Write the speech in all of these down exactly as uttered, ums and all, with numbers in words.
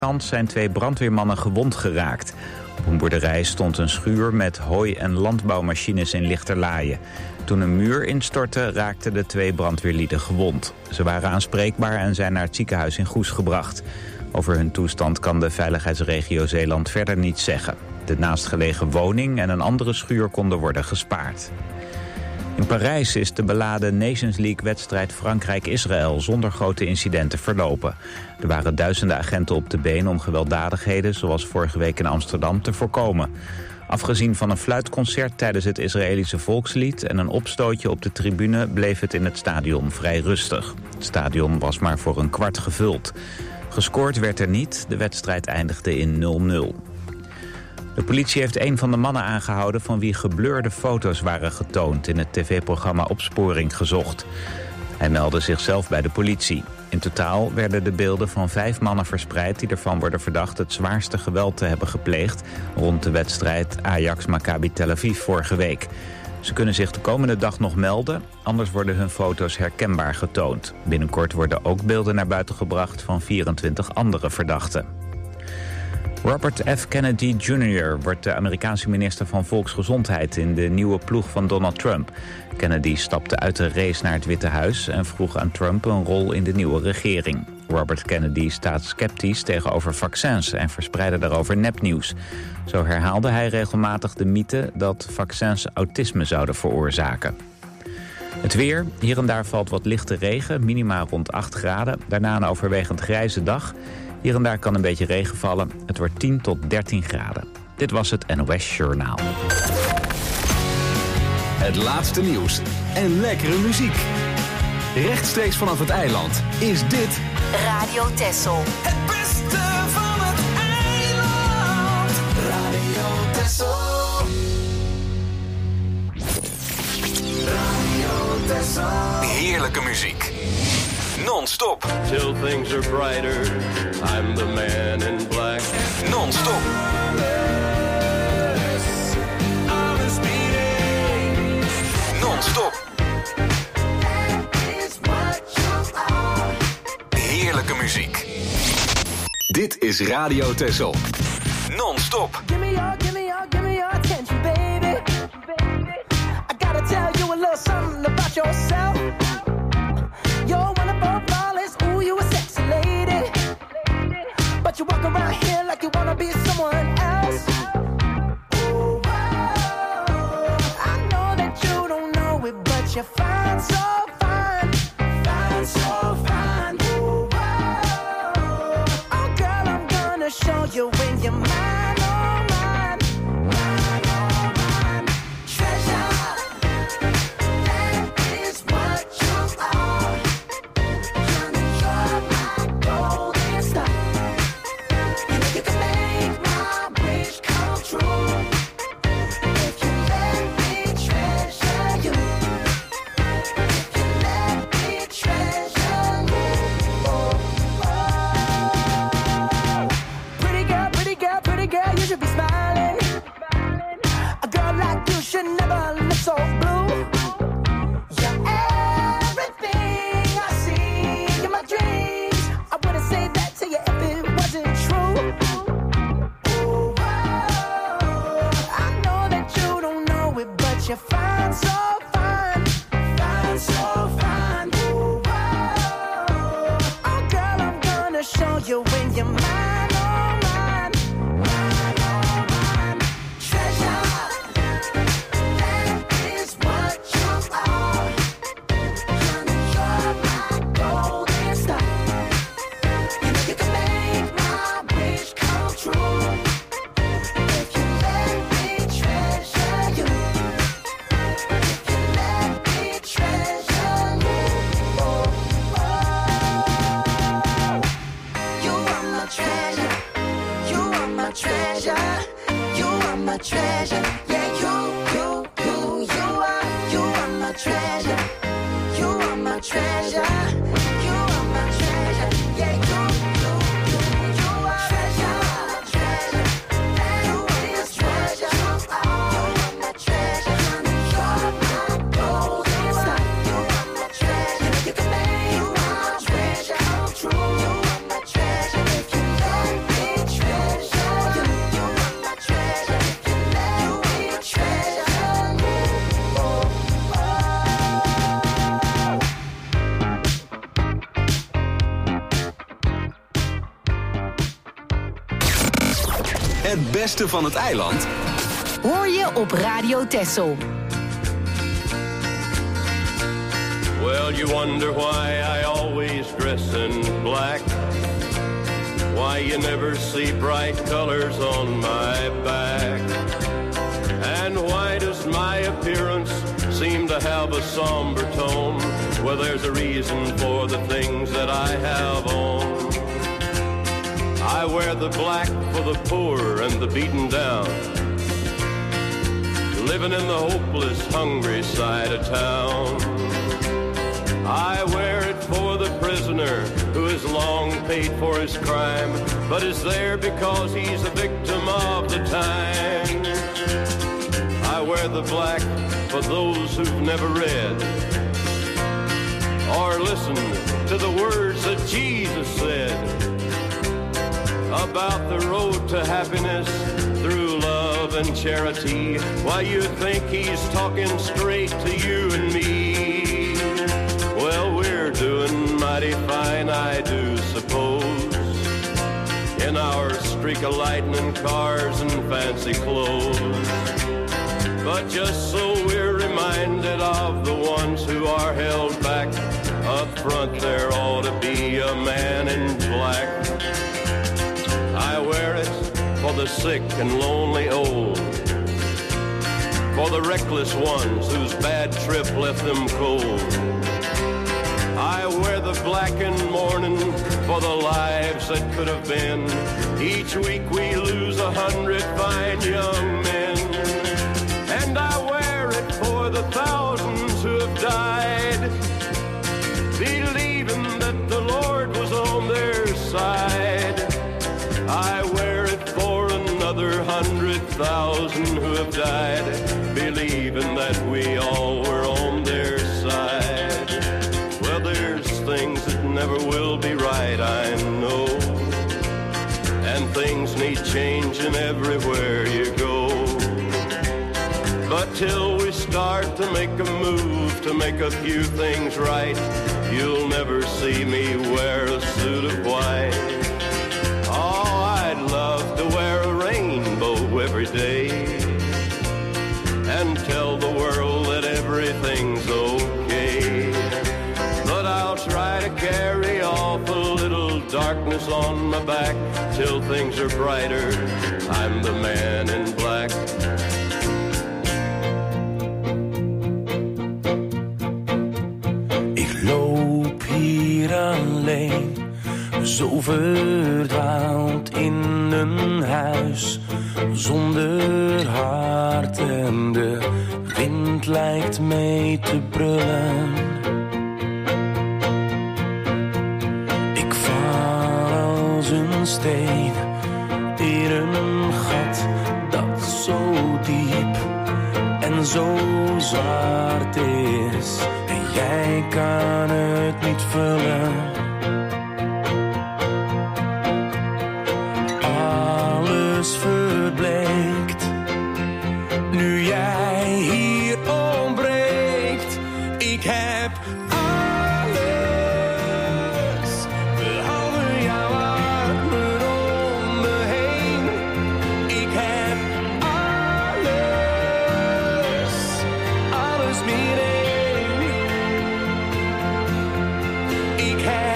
kant zijn twee brandweermannen gewond geraakt. Op een boerderij stond een schuur met hooi- en landbouwmachines in Lichterlaaien. Toen een muur instortte, raakten de twee brandweerlieden gewond. Ze waren aanspreekbaar en zijn naar het ziekenhuis in Goes gebracht. Over hun toestand kan de veiligheidsregio Zeeland verder niets zeggen. De naastgelegen woning en een andere schuur konden worden gespaard. In Parijs is de beladen Nations League-wedstrijd Frankrijk-Israël zonder grote incidenten verlopen. Er waren duizenden agenten op de been om gewelddadigheden, zoals vorige week in Amsterdam, te voorkomen. Afgezien van een fluitconcert tijdens het Israëlische volkslied en een opstootje op de tribune bleef het in het stadion vrij rustig. Het stadion was maar voor een kwart gevuld. Gescoord werd er niet, de wedstrijd eindigde in nul nul. De politie heeft een van de mannen aangehouden van wie geblurde foto's waren getoond in het tv-programma Opsporing Gezocht. Hij meldde zichzelf bij de politie. In totaal werden de beelden van vijf mannen verspreid die ervan worden verdacht het zwaarste geweld te hebben gepleegd rond de wedstrijd Ajax-Maccabi Tel Aviv vorige week. Ze kunnen zich de komende dag nog melden, anders worden hun foto's herkenbaar getoond. Binnenkort worden ook beelden naar buiten gebracht van vierentwintig andere verdachten. Robert F. Kennedy junior wordt de Amerikaanse minister van Volksgezondheid in de nieuwe ploeg van Donald Trump. Kennedy stapte uit de race naar het Witte Huis en vroeg aan Trump een rol in de nieuwe regering. Robert Kennedy staat sceptisch tegenover vaccins en verspreidde daarover nepnieuws. Zo herhaalde hij regelmatig de mythe dat vaccins autisme zouden veroorzaken. Het weer, hier en daar valt wat lichte regen, minima rond acht graden. Daarna een overwegend grijze dag. Hier en daar kan een beetje regen vallen. Het wordt tien tot dertien graden. Dit was het N O S Journaal. Het laatste nieuws en lekkere muziek. Rechtstreeks vanaf het eiland is dit Radio Texel. Het beste van het eiland. Radio Texel. Radio Texel. heerlijke muziek. Non-stop. Till things are brighter, I'm the man in black. Non-stop. Non-stop. Heerlijke muziek. Dit is Radio Texel. Non-stop. Give me your, give me your, give me your attention, baby. I gotta tell you a little something about yourself. You're one of our flawless, ooh, you a sexy lady. But you walk around here like you wanna be someone else. Ooh, whoa. I know that you don't know it, but you're fine, so fine. Fine, so fine. Ooh, whoa. Oh, girl, I'm gonna show you when you're mine, oh, mine. Mine, oh, mine. Treasure, that is what you are. Honey, you're my golden star. You know you can make my wish come true. If you let me treasure you. If you let me treasure you. Oh, oh. Pretty girl, pretty girl, pretty girl, you should be smiling. A girl like you should never look so blue. You're everything I see in my dreams. I wouldn't say that to you if it wasn't true. Ooh, whoa. I know that you don't know it, but you're fine, so fine. Fine, so fine. Ooh, whoa. Oh, girl, I'm gonna show you when you're mine, oh, mine. Mine, oh, mine. Treasure, that is what you are. Honey, you're my golden star. You know you can make my wish come true. If you let me treasure you. If you let me treasure you. Oh, oh. You are my treasure. You are my treasure. You are my treasure. Yeah, you, you, you, you are. You are my treasure. You are my treasure. You are my treasure. Yeah, you, you, you, you are treasure, treasure. You are my treasure. You are my treasure. Honey, you're my golden star. You are my treasure. You can make my treasure come true. You are my treasure. If you let me Het beste van het eiland hoor je op Radio Texel. Well, you wonder why I always dress in black. Why you never see bright colors on my back. And why does my appearance seem to have a somber tone? Well, there's a reason for the things that I have on. I wear the black for the poor and the beaten down, living in the hopeless, hungry side of town. I wear it for the prisoner who has long paid for his crime, but is there because he's a victim of the time. I wear the black for those who've never read or listened to the words that Jesus said about the road to happiness through love and charity. Why, you think he's talking straight to you and me. Well, we're doing mighty fine, I do suppose, in our streak of lightning cars and fancy clothes. But just so we're reminded of the ones who are held back, up front there ought to be a man in black. I wear it for the sick and lonely old, for the reckless ones whose bad trip left them cold. I wear the black in mourning for the lives that could have been. Each week we lose a hundred fine young men. And I wear it for the thousands who have died, believing that the Lord was on their side. I wear it for another hundred thousand who have died, believing that we all were on their side. Well, there's things that never will be right, I know, and things need changing everywhere you go. But till we start to make a move to make a few things right, you'll never see me wear a suit of white. Oh, I'd love to wear a rainbow every day and tell the world that everything's okay. But I'll try to carry off a little darkness on my back till things are brighter. I'm the man in black. Ik loop hier alleen, zo verdwaald in een huis zonder hart en de wind lijkt mee te brullen. Ik val als een steen in een gat dat zo diep en zo zwart is en jij kan het niet vullen. Verbleekt, nu jij hier ontbreekt. Ik heb alles, behalve jouw armen om me heen. Ik heb alles, alles meer één. Ik heb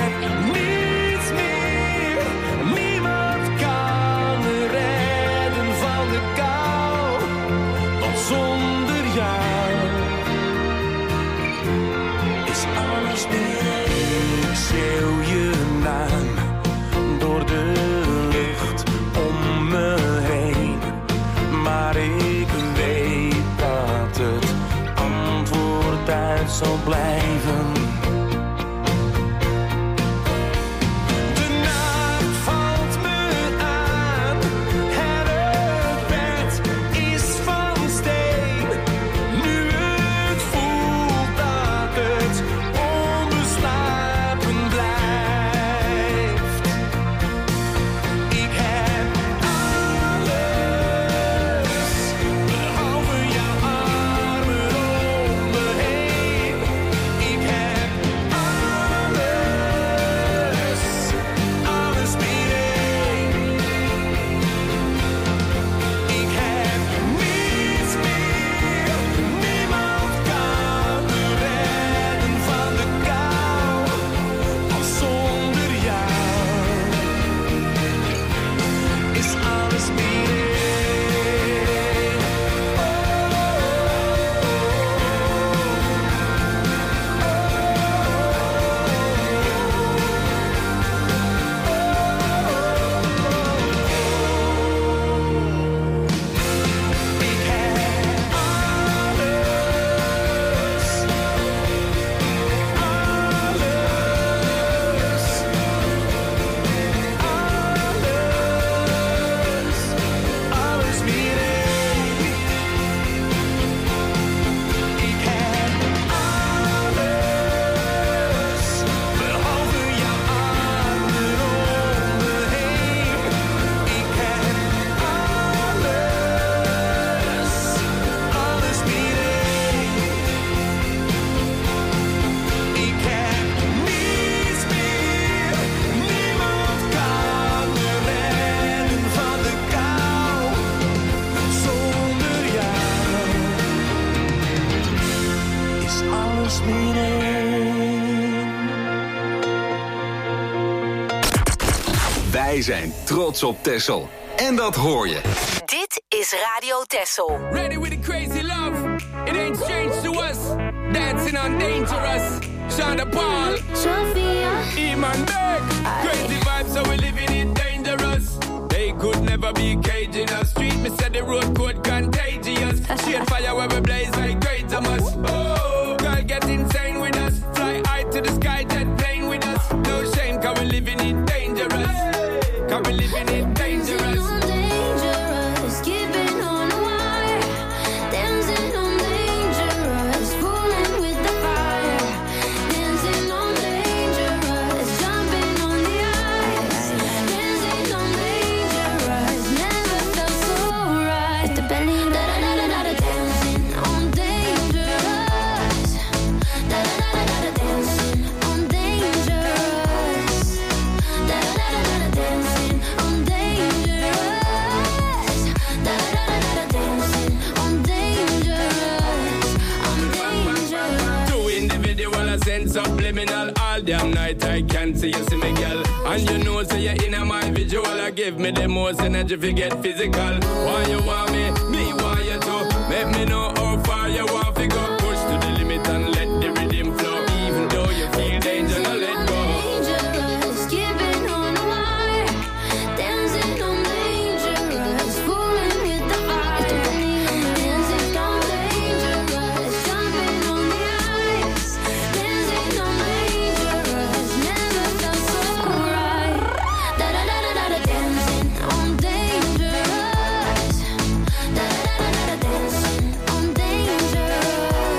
Wij zijn trots op Texel. En dat hoor je. Dit is Radio Texel. Ready with the crazy love. It ain't strange to us. Dancing on Dangerous. Shonda Paul. Sophia. Iman Beck. Crazy vibes, so we living it dangerous. They could never be caging us. Street, me said the road code contagious. Shade fire where we blaze like great Thomas. Oh, girl get insane with us. Fly high to the sky, jet plane with us. No shame, cause we living it dangerous. Cause we living it dangerous. Subliminal all damn night I can't see you see me girl. And you know say you're in my visual. I give me the most energy if you get physical. Why you want me, me want you too. Make me know how far you want to go. Push to the limit and let the rhythm flow. Even though you feel danger, now let go. Dangerous, keeping on the wire. Dancing on dangerous, fooling with the fire. Dancing on dangerous, jumping on the ice. Dancing on dangerous, never felt so right. Da da da da da da, dancing on dangerous. Da da da da da, dancing on dangerous.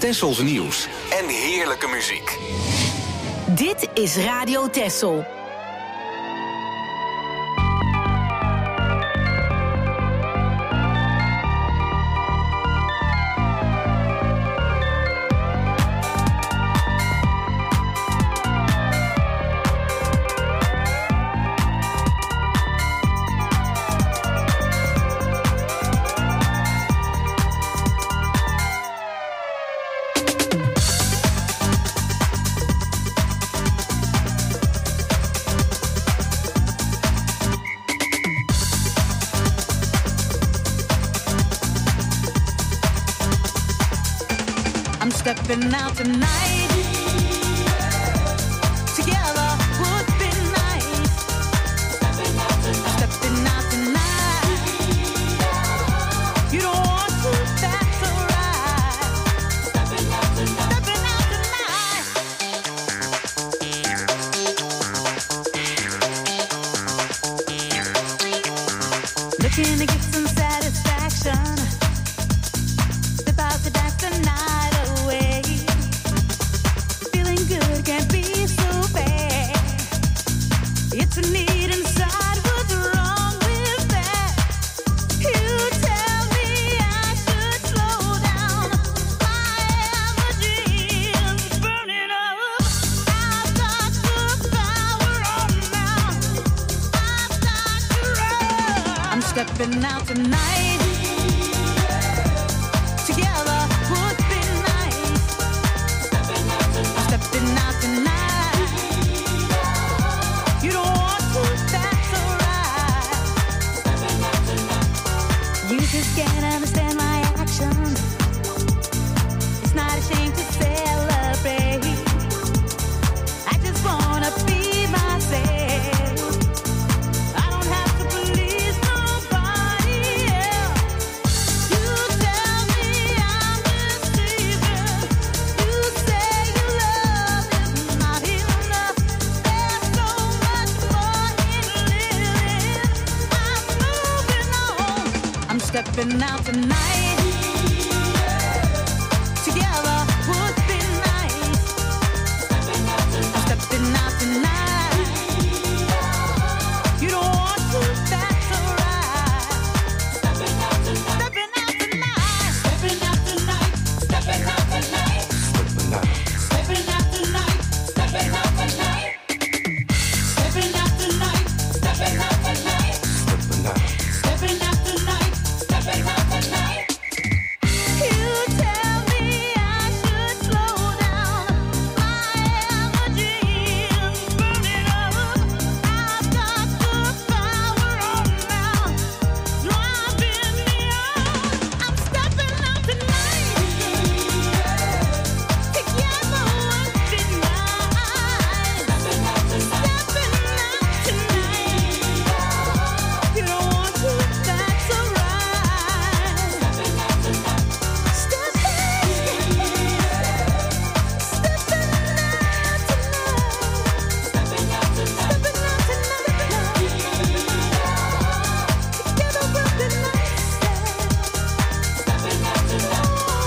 Tessels nieuws en heerlijke muziek. Dit is Radio Tessel. Stepping out tonight, together would be nice. Stepping out tonight, you don't want to, that's alright. Stepping out tonight, looking to get some satisfaction. Step out to dance the night away. Feeling good can't be so bad. It's a need inside. What's wrong with that? You tell me I should slow down. My energy is burning up. I've got the power on now. I've got to run. I'm stepping out tonight. Together would be nice. Stepping out tonight. You don't want to, that's alright. You just can't understand my action. It's not a shame to celebrate. I just wanna be myself. I don't have to please nobody else. You tell me I'm deceiving. You say your love is not enough. There's so much more in living. I'm moving on. I'm stepping out tonight. Together would be nice. I'm stepping out tonight. You don't want to, that's alright. Stepping out tonight. Stepping out tonight. Stepping out tonight. Stepping out tonight. Stepping out tonight. Stepping out tonight. Stepping out tonight. Stepping out tonight. Stepping out tonight. You tell me I should slow down. My energy is burning up. I've got the power on now, driving me out. I'm stepping out tonight. Together would be nice. Stepping out tonight. You don't want to, that's alright. Stepping out tonight. Stepping, stepping out tonight. Stepping out tonight. Stepping out tonight. Together we'll be nice. Stepping out tonight.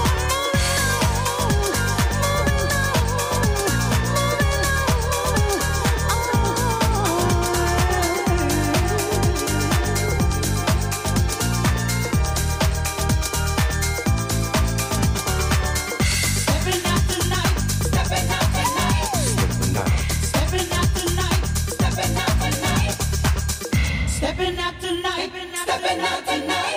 Stepping out tonight. Stepping out tonight. Stepping out tonight. Stepping out tonight. Stepping out tonight. Stepping out tonight.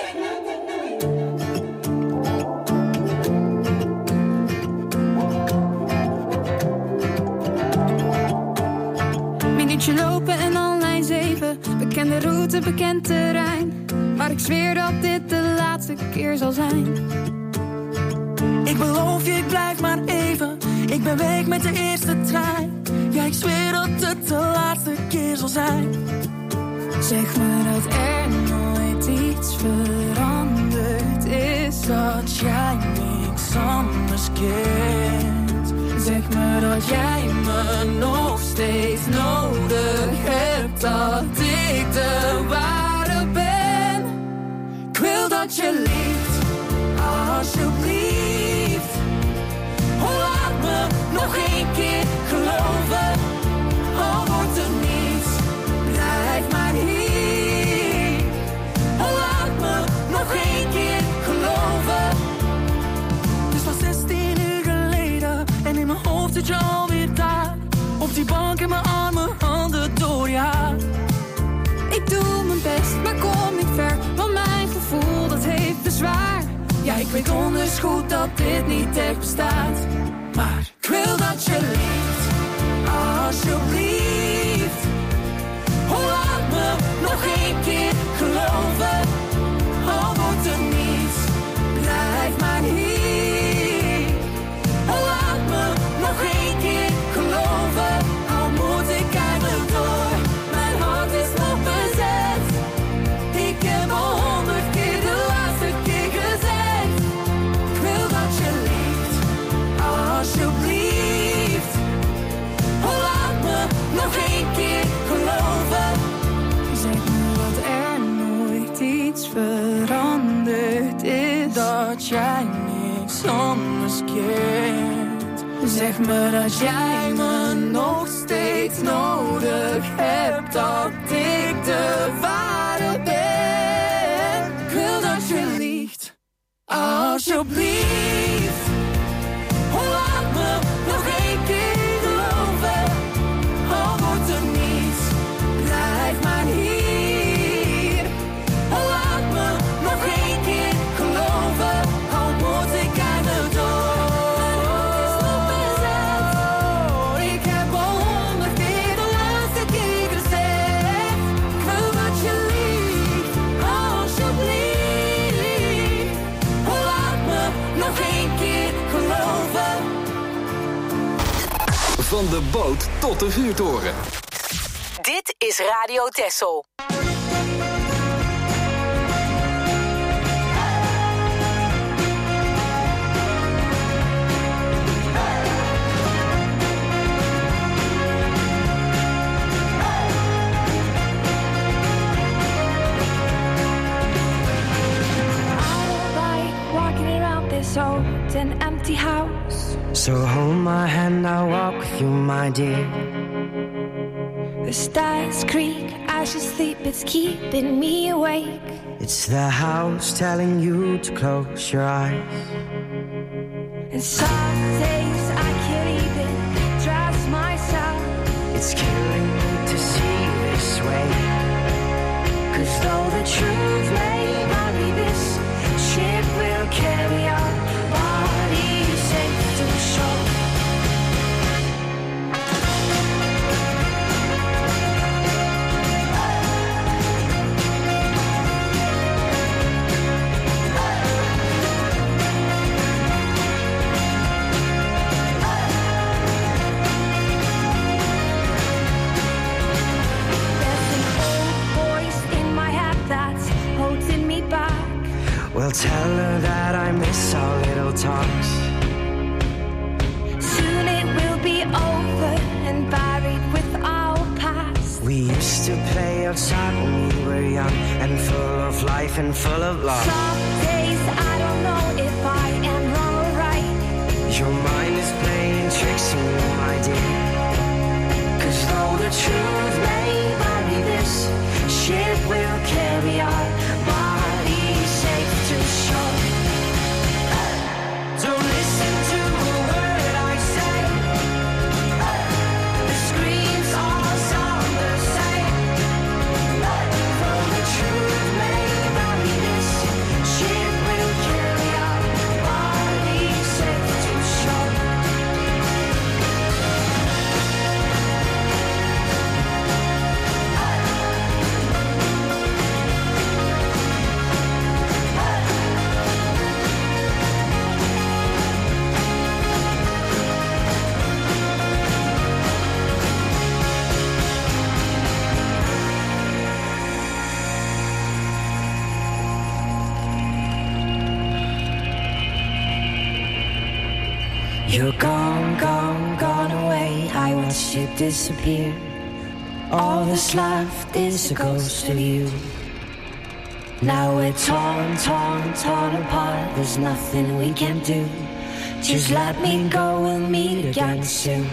Minuutje lopen en al lijn zeven. Bekende route, bekend terrein. Maar ik zweer dat dit de laatste keer zal zijn. Ik beloof je, ik blijf maar even. Ik ben weg met de eerste trein. Ja, ik zweer dat het de laatste keer zal zijn. Zeg me dat er nooit iets veranderd is. Dat jij niks anders kent. Zeg me dat jij me nog steeds nodig hebt. Dat ik de ware ben. Ik wil dat je lief, alsjeblieft. zit je alweer daar. Op die bank in mijn armen, handen door je haar. Ik doe mijn best, maar kom niet ver. Want mijn gevoel, dat heeft bezwaar. Ja, ik weet donders goed dat dit niet echt bestaat. Maar ik wil dat je liegt, alsjeblieft. Oh, laat me nog één keer geloven. Al wordt er niets, blijf maar hier. Oh, laat me nog één keer geloven. Al moet ik eigenlijk door, mijn hart is nog bezet. Ik heb al honderd keer de laatste keer gezegd. Ik wil dat je liegt, alsjeblieft. Oh, laat me nog één keer geloven. Zeg me dat er nooit iets veranderd is. Dat jij niks anders kent. Zeg me dat jij me nog steeds nodig hebt. Dat ik de ware ben. Ik wil dat je liegt, alsjeblieft. Oh, laat me nog één keer geloven. Al wordt er niets, blijf maar hier. Oh, laat me nog één keer geloven. Al moet ik eigenlijk door. Ik heb al honderd keer de laatste keer gezegd. Ik wil dat je liegt, alsjeblieft. Oh, laat me nog één keer geloven. Van de boot tot de vuurtoren. Dit is Radio Texel. Walking around this old and empty house. So hold my hand, I'll walk with you, my dear. The stars creak as you sleep, it's keeping me awake. It's the house telling you to close your eyes. And some days I can't even trust myself. It's killing me to see you this way. 'Cause though the truth may vary, this ship will carry our bodies safe to shore. Well, tell her that I miss our little talks. Soon it will be over and buried with our past. We used to play outside when we were young and full of life and full of love. Some days I don't know if I am wrong or right. Your mind is playing tricks on you, my dear. 'Cause though the truth may vary, this ship will carry our bodies safe to shore. Don't listen to a word I say. The screams all sound the same. Though the truth may vary, this ship will carry our bodies safe to shore. You're gone, gone, gone away. I watched you disappear. All that's left is a ghost of you. Now we're torn, torn, torn apart. There's nothing we can do. Just let me go, we'll meet again soon.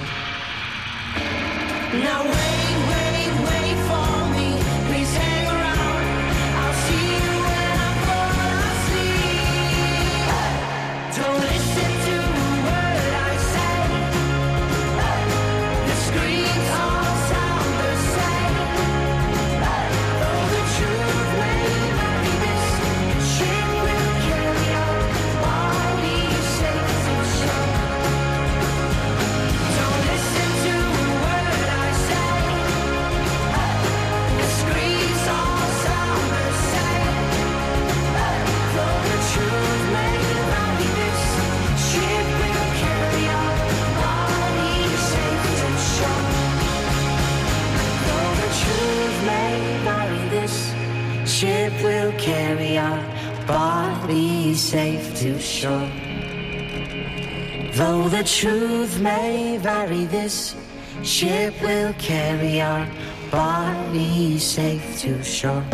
Now wait, wait, wait for me. Please hang around. I'll see you when I fall asleep. Don't listen to a word I say. will carry our bodies safe to shore. Though the truth may vary, this ship will carry our bodies safe to shore.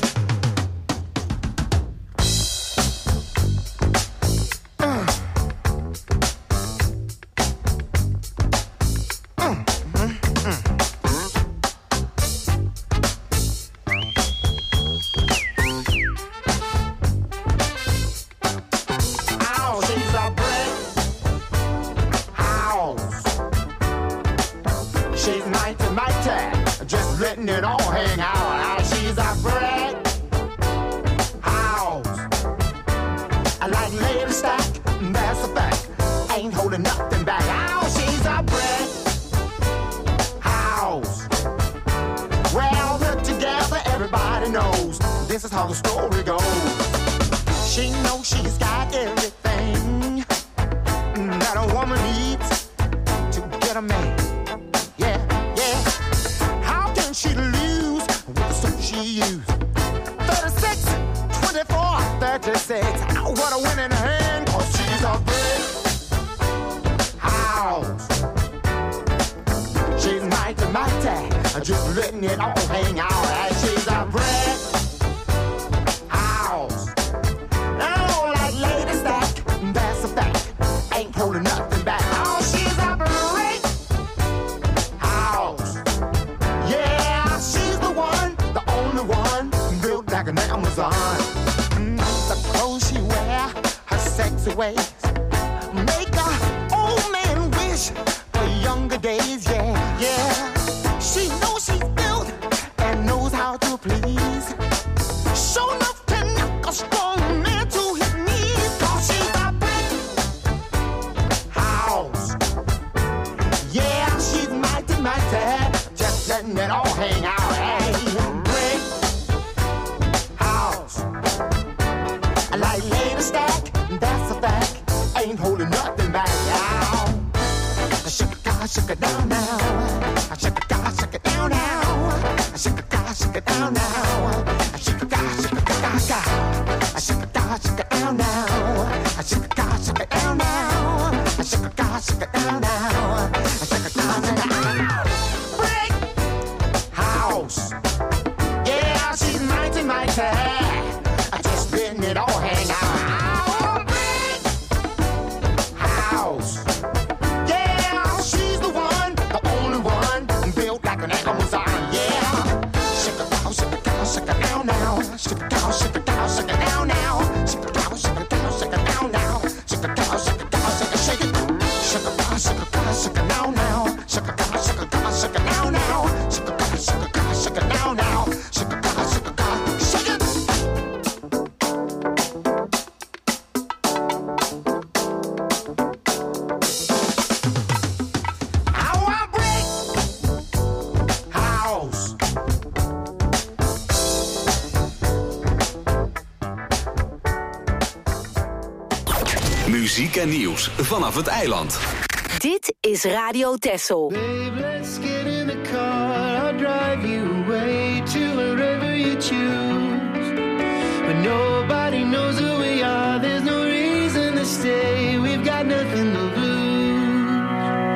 Muziek en nieuws vanaf het eiland. Dit is Radio Texel. Babe, let's get in the car. I'll drive you away to wherever you choose. But nobody knows who we are. There's no reason to stay. We've got nothing to lose.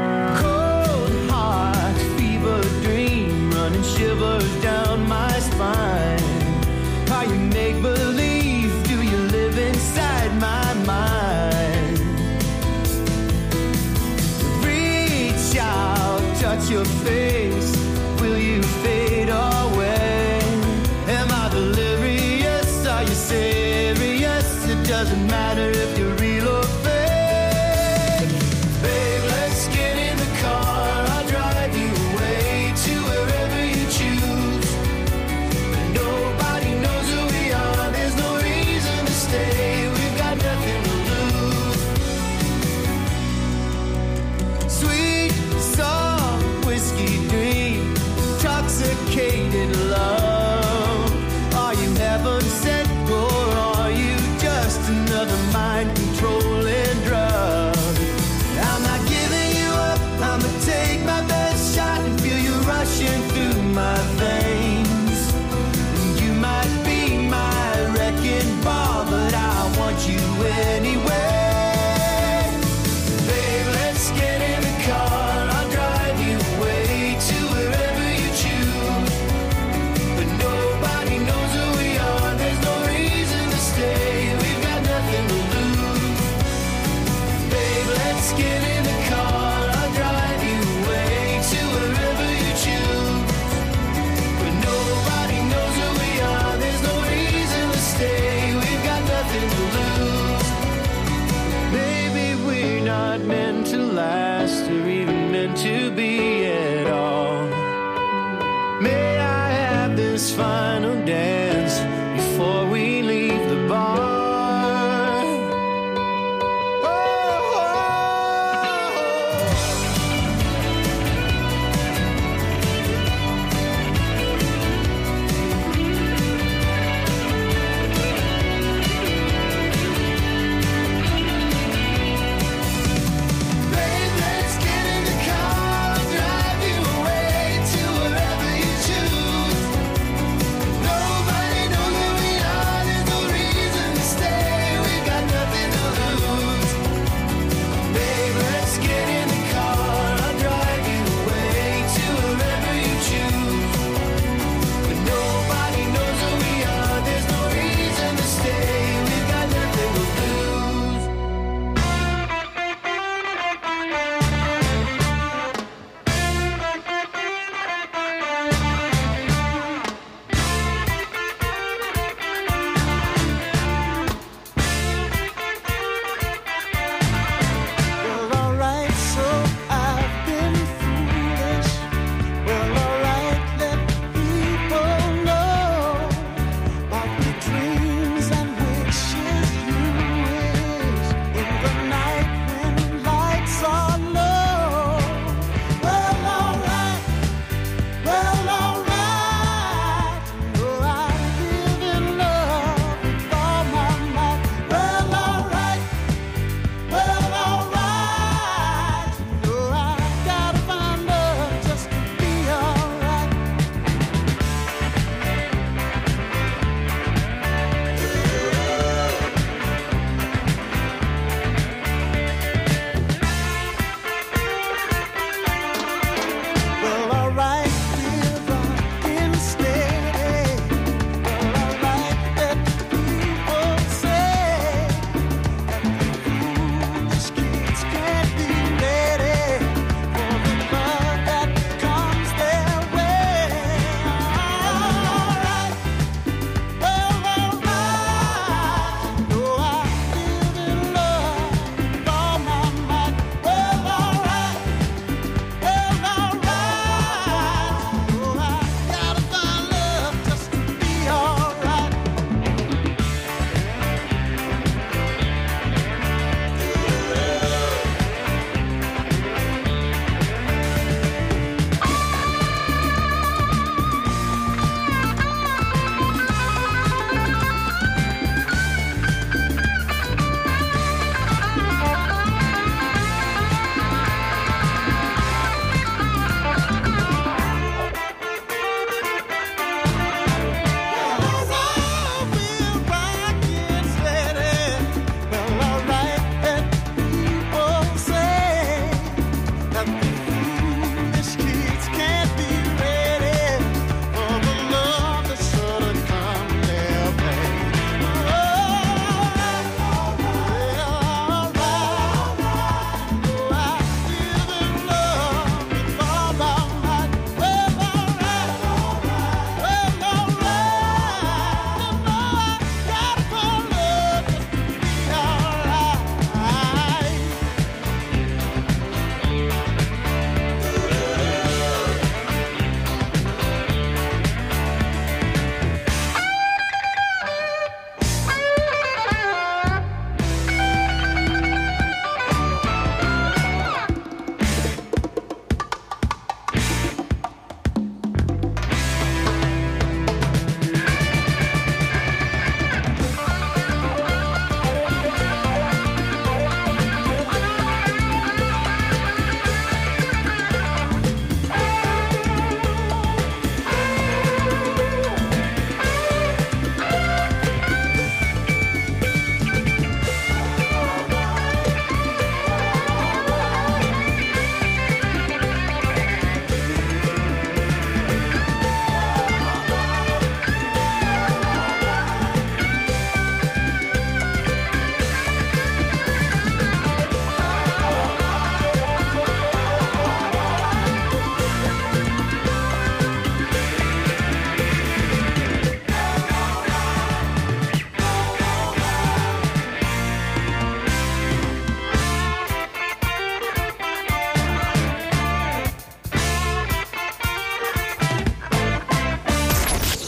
Cold heart, fever dream, running shivers down my spine. How you make believe? Do you live inside my mind? Reach out, touch your face. Will you fade away? Am I delirious? Are you serious? It doesn't matter if you're real or fake. Babe, let's get in the car. I'll drive you away to wherever you choose. But nobody knows who we are. There's no reason to stay. We've got nothing to lose. Sweet, soft whiskey dream, intoxicated love. Are you heaven sent or are you just another mind-controlling drug? I'm not giving you up. I'ma take my best shot and feel you rushing through my veins. You might be my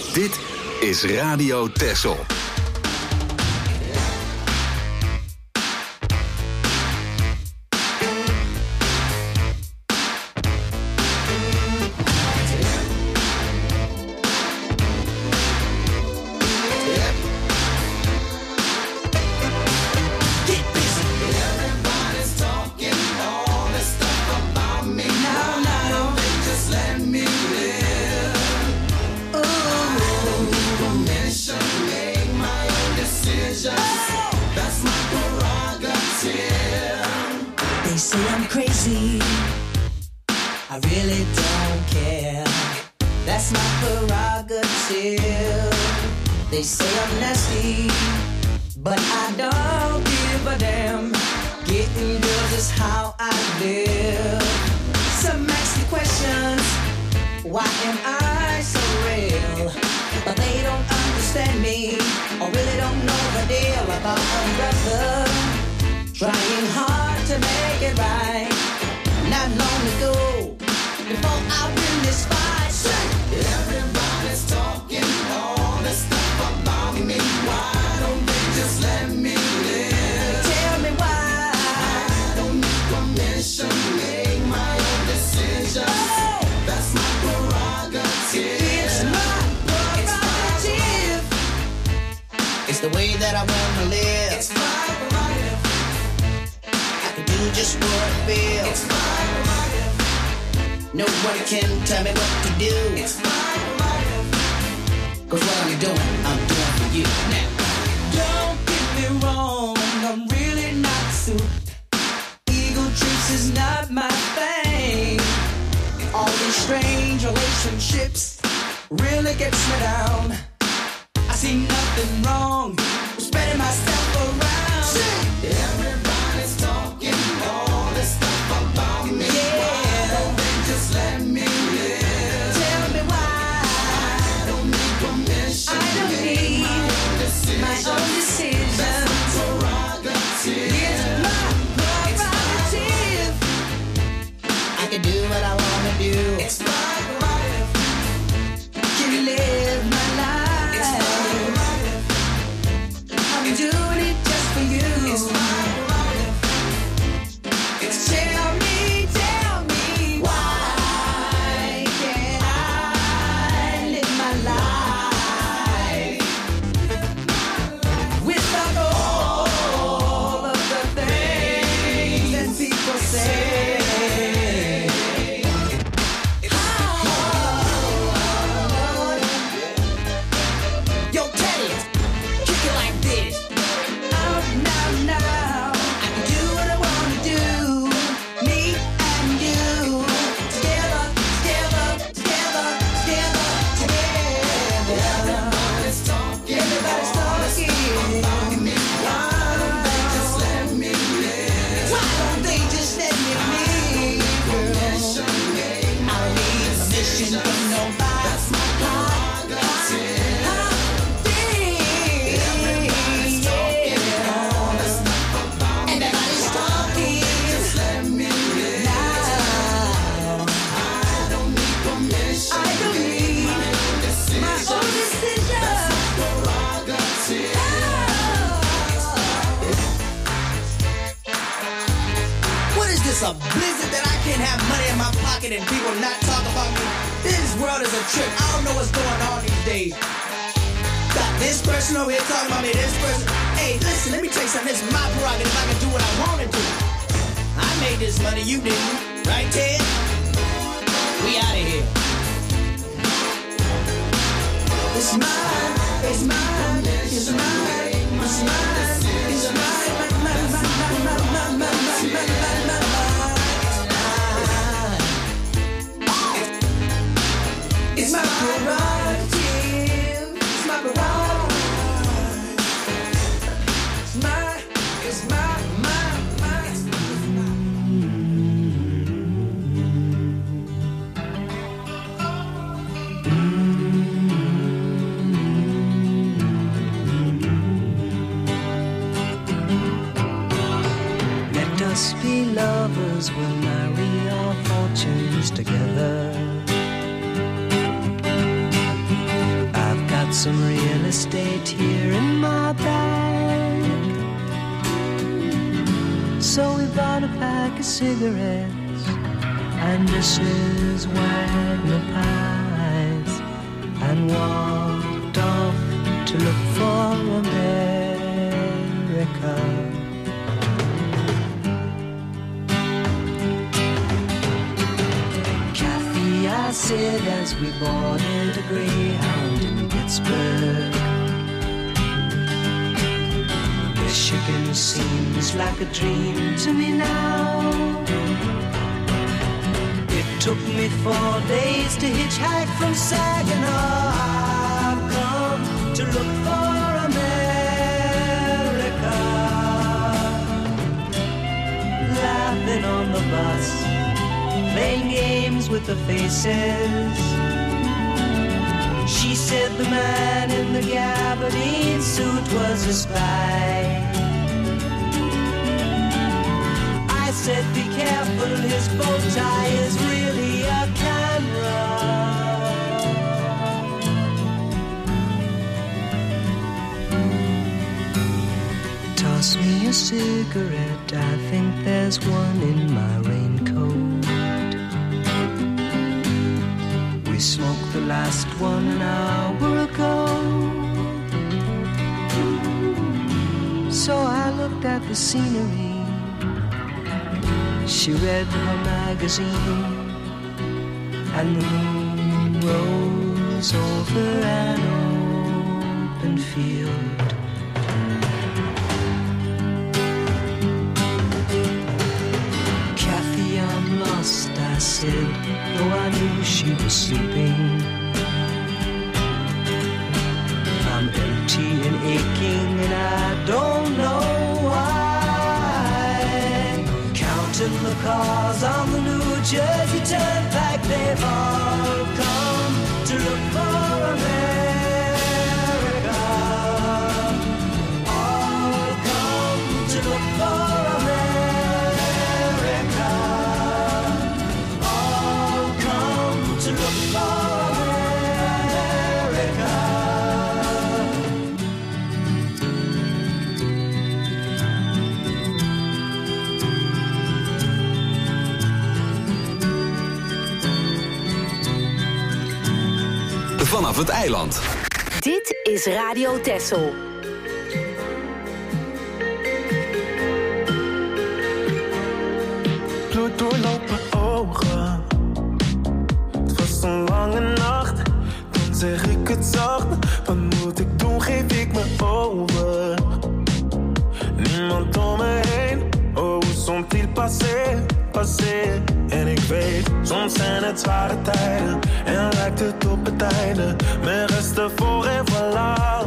Dit is Radio Texel. They say I'm nasty, but I don't give a damn. Getting girls is how I live. Some ask me questions, why am I so real? But they don't understand me, or really don't know the deal about a brother trying hard to make it right. Not long ago, before I win this fight, say, everybody's talking all this stuff about me. Why don't they just let me live? Tell me why. I don't need permission, make my own decisions. Oh. That's my prerogative. It's my prerogative. It's, it's the way that I wanna live. It's my prerogative. I can do just what I feel. It's my prerogative. Nobody can tell me what to do. It's my prerogative. Cause what I'm doing, I'm doing for you now. Don't get me wrong, I'm really not suited. Ego trips is not my thing. All these strange relationships really gets me down. I see nothing wrong with spreading myself around. See, everybody's talking all this stuff about me. Yeah. Why don't they just let me live? Tell me why. I don't need permission. I don't need my own decision. My own decision. That's my prerogative. It's my prerogative. I can do what I wanna do. It's my prerogative. Can live my life. It's my prerogative. I'm doing it just for you. It's my prerogative. It's tell me, tell me why can't I live my life without all of the things that people say? Yo, Teddy, kick it like this. Out now, now. I can do what I wanna do. Me and you. Together, together, together, together, together. Everybody's talking. Everybody's talking about me. Why don't they just let me live? Why don't they just let me live? Permission, I don't need permission from nobody. That's my prerogative. Everybody's talking all this stuff about me. Everybody's talking. Just let me live. Now. I don't need permission. I don't need my own decision. My own decision. That's my prerogative. What is this, a blizzard that I can't have money in my pocket and people not talk about me? This world is a trip. I don't know what's going on these days. Got this person over here talking about me, this person. Hey, listen, let me tell you something. This is my prerogative. I can do what I want to do. I made this money, you didn't. Right, Ted? We out of here. It's mine, it's mine, it's mine, it's mine, it's mine, mine, mine, mine, mine, mine, mine, mine, mine, mine, mine, mine. It's my prerogative, it's my prerogative. It's my, it's my, my, my. Let us be lovers, we'll marry our fortunes together. I've estate here in my bag. So we bought a pack of cigarettes and dishes, Wagner pies, and walked off to look for America. Kathy, I said as we boarded a Greyhound in Pittsburgh, Michigan seems like a dream to me now. It took me four days to hitchhike from Saginaw. I've come to look for America. Laughing on the bus, playing games with the faces. She said the man in the gabardine suit was a spy. I said be careful, his bow tie is really a camera. Toss me a cigarette, I think there's one in my raincoat. We smoked the last one an hour ago. So I looked at the scenery. She read her magazine, and the moon rose over an open field. Kathy, I'm lost, I said, though I knew she was sleeping. I'm empty and aching, and I don't know why. Counting the cars on the New Jersey Turnpike, they've all come to look for America. All come to look for America. All come to look for America. Vanaf het eiland. Dit is Radio Texel. Bloed doorloopt mijn ogen. Het was een lange nacht. Dan zeg ik het zacht. Wat moet ik doen? Geef ik me over. Niemand om me heen. Oh, hoe sont-ils passé, passé? En ik weet, soms zijn het zware tijden. En lijkt het op het einde. Mijn resten voor en voilà.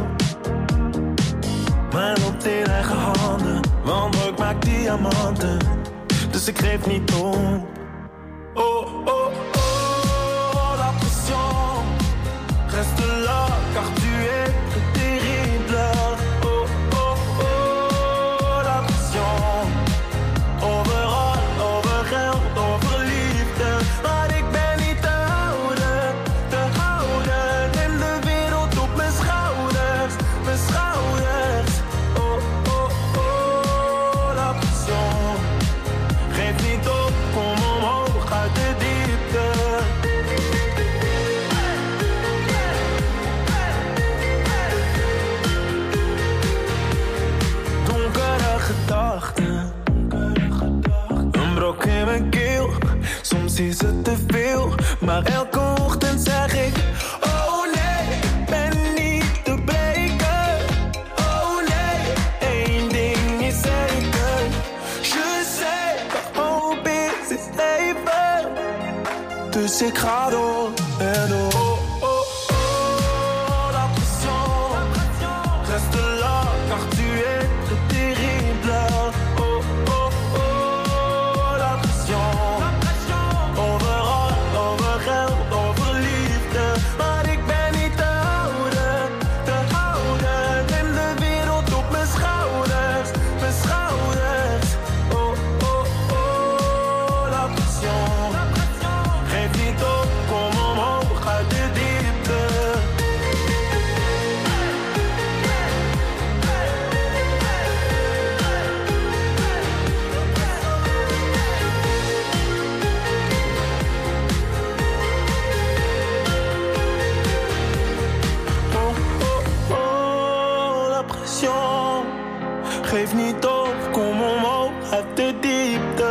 Maar loopt in eigen handen. Want ik maak diamanten. Dus ik geef niet om. Oh, oh, oh, la pression reste là, car tu es terrible. Oh, oh, oh, la pression. Overal, over geld, over liefde. Maar ik ben niet te houden, te houden. En de wereld op mijn schouders, mijn schouders. Oh, oh, oh, la pression. Geef niet op, kom omhoog uit de diepte. Donkere gedachten, een brok in mijn keel. Soms is het te veel, maar elke ochtend zeg ik: oh nee, ik ben niet te breken. Oh nee, één ding is zeker. Je sais, de hoop is, is even. Dus ik ga door en door. Oh, oh, oh, la pression reste là, car tu es terrible. Oh, oh, oh, la pression. Overal, over geld, over liefde. Maar ik ben niet te houden, te houden. En de wereld op mijn schouders, mijn schouders. Oh, oh, oh, la pression. Geef niet op, kom omhoog uit geef niet op, kom omhoog uit de diepte.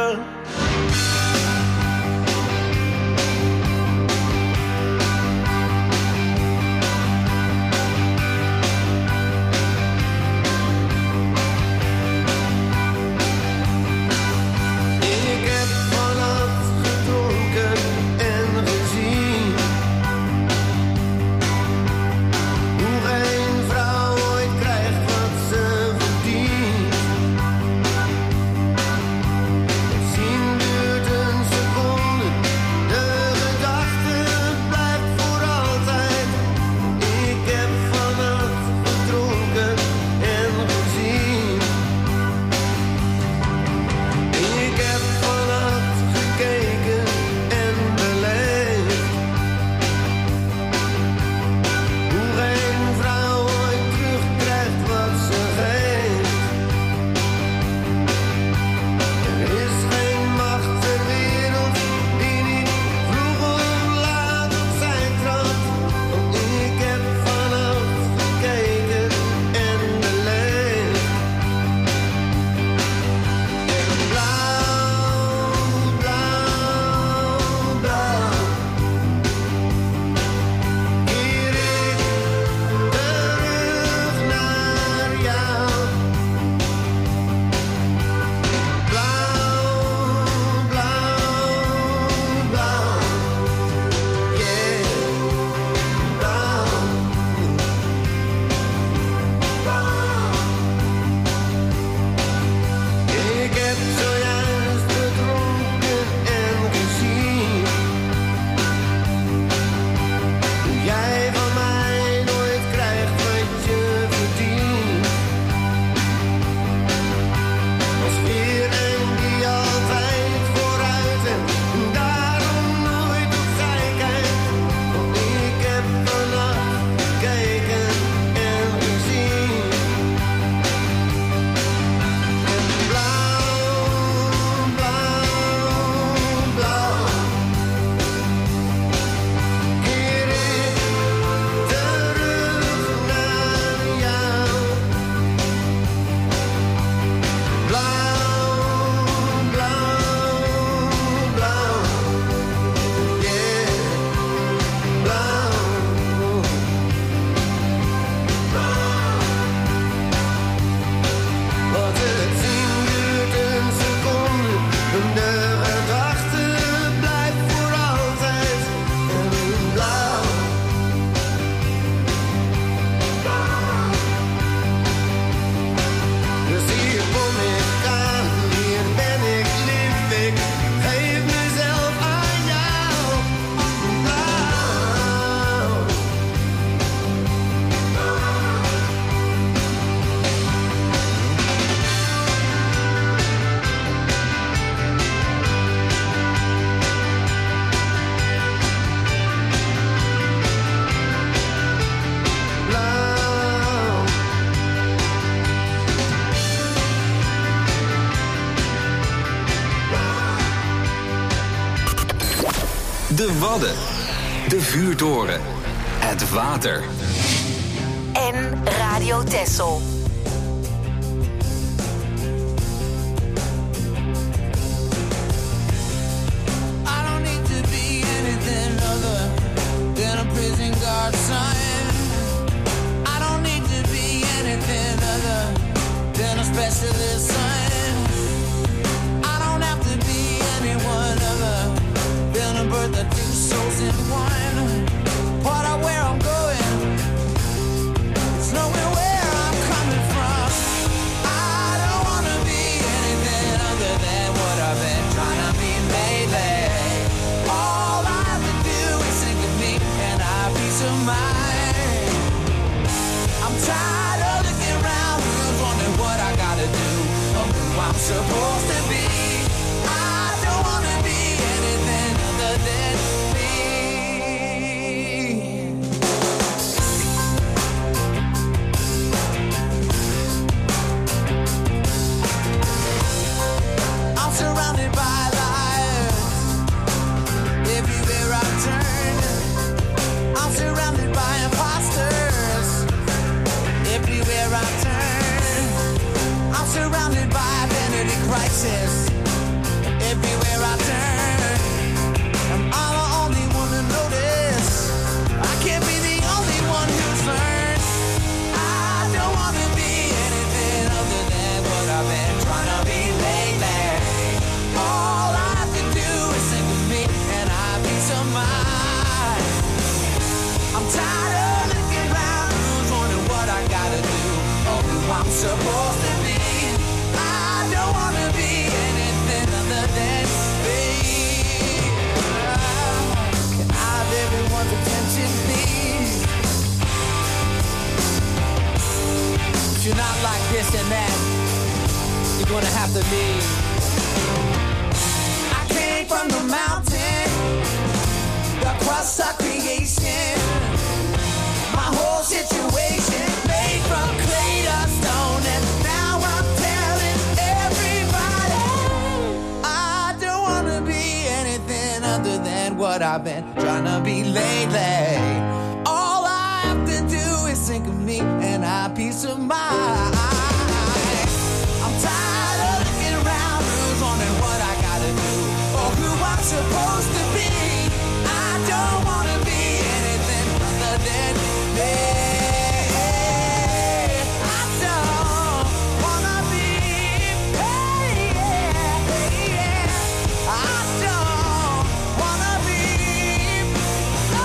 De Wadden, de vuurtoren, het water. En Radio Texel. I don't need to be anything other than a prison guard son. I don't need to be anything other than a specialist son. I don't have to be anyone other than a bird that two souls in one. What I where I'm going, it's nowhere where I'm coming from. I don't wanna be anything other than what I've been trying to be lately. All I have to do is think of me and I have peace of mind. I'm tired of looking around, who's wondering what I gotta do, or who I'm supposed to be. I don't wanna be anything other than me. peace of mind. I'm tired of looking around, who's wondering what I gotta do, or who I'm supposed to be. I don't wanna be anything other than me. Can I have everyone's attention, please? If you're not like this and that, you're gonna have to leave. I came from the mountain, the crust of creation. My whole situation made from clay to stone, and now I'm telling everybody I don't wanna be anything other than what I've been trying to be lately. All I have to do is think of me and I peace of mind. I'm tired of looking around, who's wondering what I gotta do, or who I'm supposed to be. I don't wanna be anything other than me. I don't wanna be, hey, yeah, hey, yeah. I don't wanna be, no.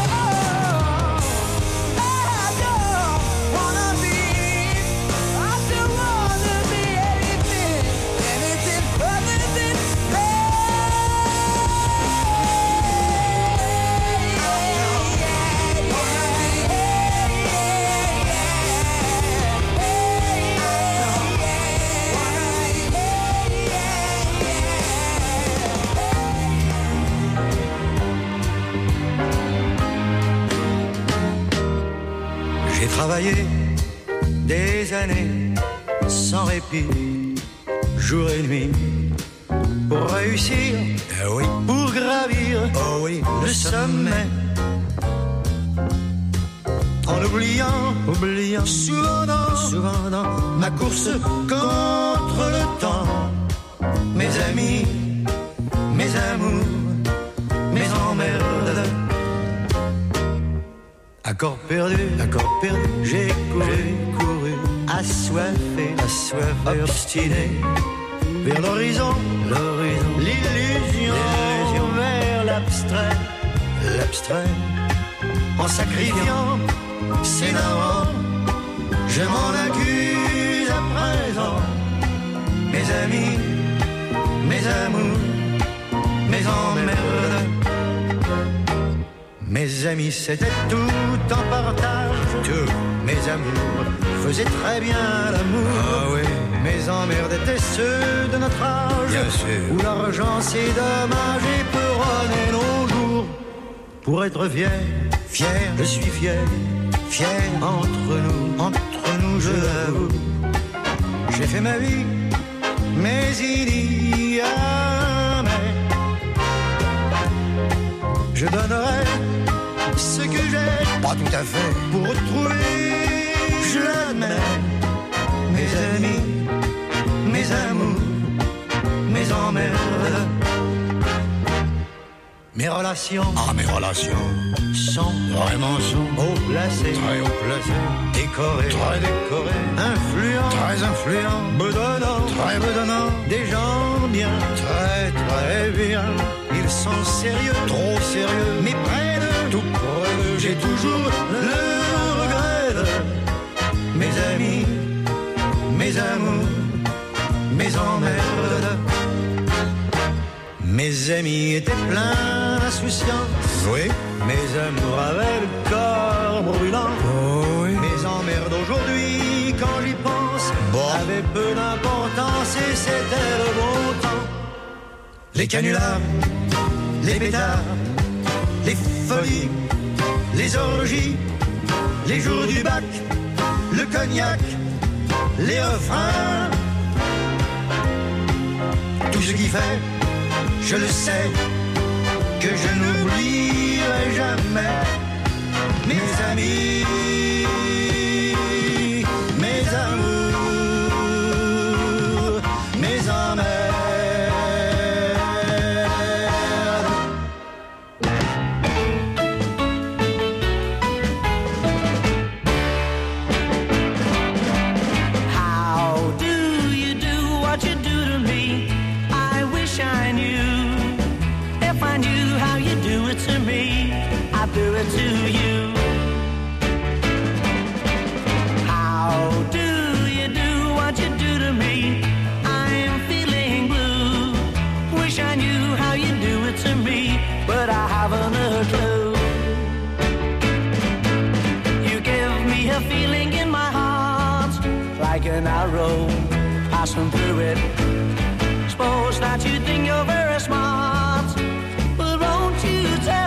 I don't wanna be, I don't wanna be anything, anything other than me. J'ai travaillé des années sans répit, jour et nuit, pour réussir, eh oui, pour gravir, oh oui, le sommet. En oubliant, oubliant, souvent dans, souvent dans ma course contre le temps, mes amis, mes amours, mes emmerdes. Accord perdu, accord perdu, j'ai couru, couru, assoiffé, assoiffé, obstiné, vers l'horizon, l'horizon, l'illusion, l'illusion, vers l'abstrait, l'abstrait, en sacrifiant ses darons, je m'en accuse à présent, mes amis, mes amours, mes emmerdes. Mes amis, c'était tout en partage, tout. Mes amours faisaient très bien l'amour. Ah oui. Mes emmerdes étaient ceux de notre âge, bien sûr, où l'argent c'est dommage et peut runner nos jours. Pour être fier, fier, je suis fier, fier entre nous, entre nous, je l'avoue. J'ai fait ma vie, mais il y a mais. Je donnerai ce que j'ai, pas tout à fait, pour retrouver, je l'admets, mes amis, mes amours, mes emmerdes. Mes relations, ah mes relations, sont vraiment sont haut placées, très haut placées, décorées, très décorées, influents, très influents, bedonnants, très bedonnants, des gens bien, très très bien. Ils sont sérieux, trop sérieux, mais près de tout près d'eux, j'ai toujours le regret de mes amis, mes amours, mes emmerdes. Mes amis étaient pleins d'insouciance, oui. Mes amours avaient le corps brûlant, oh, oui. Mes emmerdes aujourd'hui, quand j'y pense, bon, avaient peu d'importance et c'était le bon temps. Les canulars, les pétards, les folies, les orgies, les jours du bac, le cognac, les refrains, tout ce qui fait, je le sais, que je n'oublierai jamais mes amis, mes amours, mes emmerdes. it to you. How do you do what you do to me? I'm feeling blue. Wish I knew how you do it to me, but I haven't a clue. You give me a feeling in my heart, like an arrow passing through it. Suppose that you think you're very smart.